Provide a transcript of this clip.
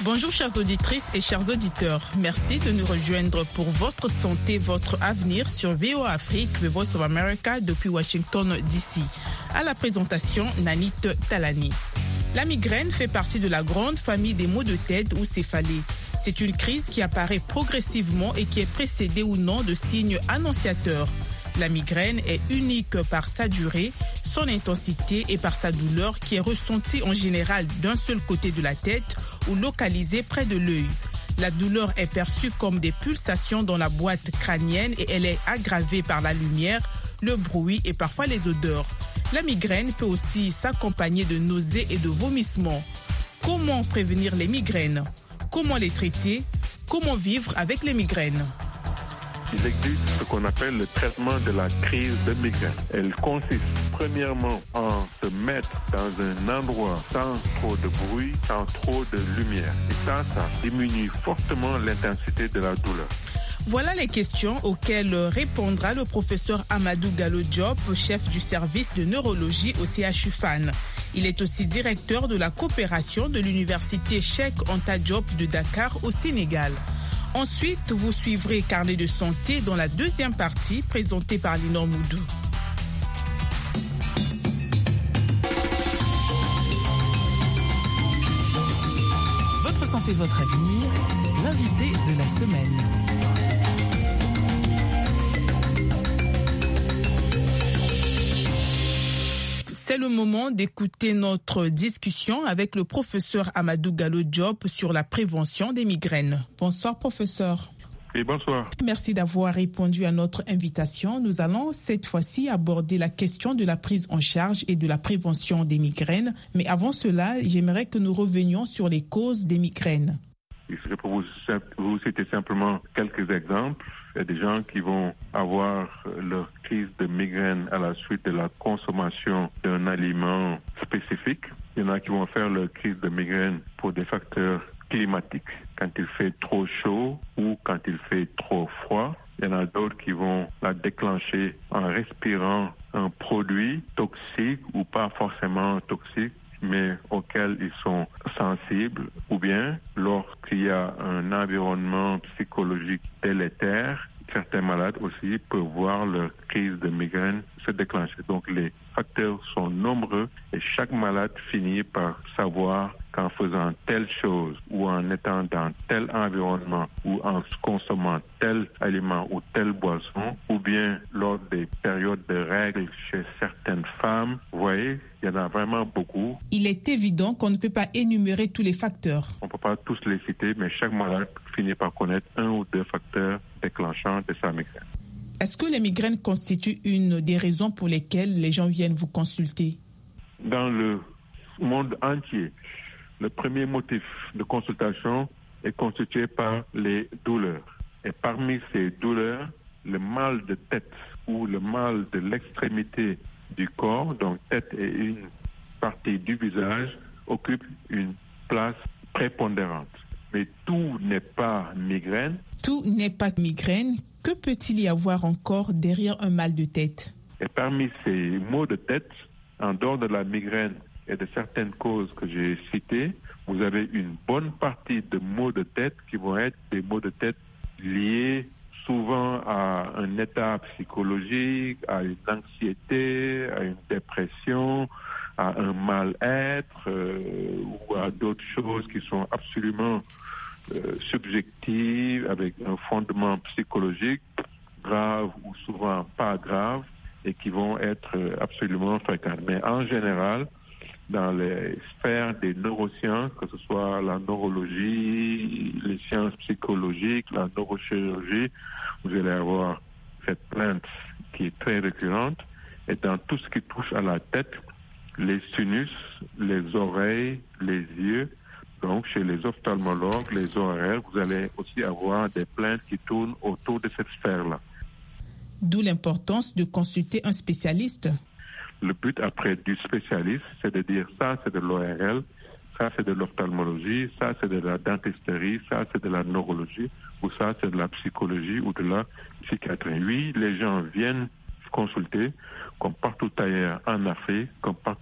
Bonjour chères auditrices et chers auditeurs. Merci de nous rejoindre pour votre santé, votre avenir sur VOA Afrique, The Voice of America depuis Washington DC. À la présentation, Nanit Talani. La migraine fait partie de la grande famille des maux de tête ou céphalées. C'est une crise qui apparaît progressivement et qui est précédée ou non de signes annonciateurs. La migraine est unique par sa durée, son intensité et par sa douleur qui est ressentie en général d'un seul côté de la tête ou localisée près de l'œil. La douleur est perçue comme des pulsations dans la boîte crânienne et elle est aggravée par la lumière, le bruit et parfois les odeurs. La migraine peut aussi s'accompagner de nausées et de vomissements. Comment prévenir les migraines? Comment les traiter? Comment vivre avec les migraines? Il existe ce qu'on appelle le traitement de la crise de migraine. Elle consiste premièrement en se mettre dans un endroit sans trop de bruit, sans trop de lumière. Et ça diminue fortement l'intensité de la douleur. Voilà les questions auxquelles répondra le professeur Amadou Gallo Diop, chef du service de neurologie au CHU Fann. Il est aussi directeur de la coopération de l'université Cheikh Anta Diop de Dakar au Sénégal. Ensuite, vous suivrez Carnet de santé dans la deuxième partie présentée par Linor Moudou. Votre santé, votre avenir, l'invité de la semaine. C'est le moment d'écouter notre discussion avec le professeur Amadou Gallo Diop sur la prévention des migraines. Bonsoir professeur. Et bonsoir. Merci d'avoir répondu à notre invitation. Nous allons cette fois-ci aborder la question de la prise en charge et de la prévention des migraines. Mais avant cela, j'aimerais que nous revenions sur les causes des migraines. Je peux vous citer simplement quelques exemples. Il y a des gens qui vont avoir leur crise de migraine à la suite de la consommation d'un aliment spécifique. Il y en a qui vont faire leur crise de migraine pour des facteurs climatiques, quand il fait trop chaud ou quand il fait trop froid. Il y en a d'autres qui vont la déclencher en respirant un produit toxique ou pas forcément toxique, mais auxquels ils sont sensibles, ou bien lorsqu'il y a un environnement psychologique délétère, certains malades aussi peuvent voir leur crise de migraine se déclencher. Donc les facteurs sont nombreux et chaque malade finit par savoir qu'en faisant telle chose ou en étant dans tel environnement ou en consommant tel aliment ou telle boisson ou bien lors des périodes de règles chez certaines femmes, vous voyez, il y en a vraiment beaucoup. Il est évident qu'on ne peut pas énumérer tous les facteurs. On ne peut pas tous les citer, mais chaque malade finit par connaître un ou deux facteurs déclenchants de sa migraine. Est-ce que les migraines constituent une des raisons pour lesquelles les gens viennent vous consulter? Dans le monde entier, le premier motif de consultation est constitué par les douleurs. Et parmi ces douleurs, le mal de tête ou le mal de l'extrémité du corps, donc tête et une partie du visage, occupe une place prépondérante. Mais tout n'est pas migraine. Tout n'est pas migraine. Que peut-il y avoir encore derrière un mal de tête? Et parmi ces maux de tête, en dehors de la migraine et de certaines causes que j'ai citées, vous avez une bonne partie de maux de tête qui vont être des maux de tête liés souvent à un état psychologique, à une anxiété, à une dépression, à un mal-être ou à d'autres choses qui sont absolument subjectives, avec un fondement psychologique grave ou souvent pas grave et qui vont être absolument fréquentes. Mais en général, dans les sphères des neurosciences, que ce soit la neurologie, les sciences psychologiques, la neurochirurgie, vous allez avoir cette plainte qui est très récurrente. Et dans tout ce qui touche à la tête, les sinus, les oreilles, les yeux, donc chez les ophtalmologues, les ORL, vous allez aussi avoir des plaintes qui tournent autour de cette sphère-là. D'où l'importance de consulter un spécialiste. Le but après du spécialiste, c'est de dire ça c'est de l'ORL, ça c'est de l'ophtalmologie, ça c'est de la dentisterie, ça c'est de la neurologie, ou ça c'est de la psychologie ou de la psychiatrie. Oui, les gens viennent consulter, comme partout ailleurs en Afrique, comme partout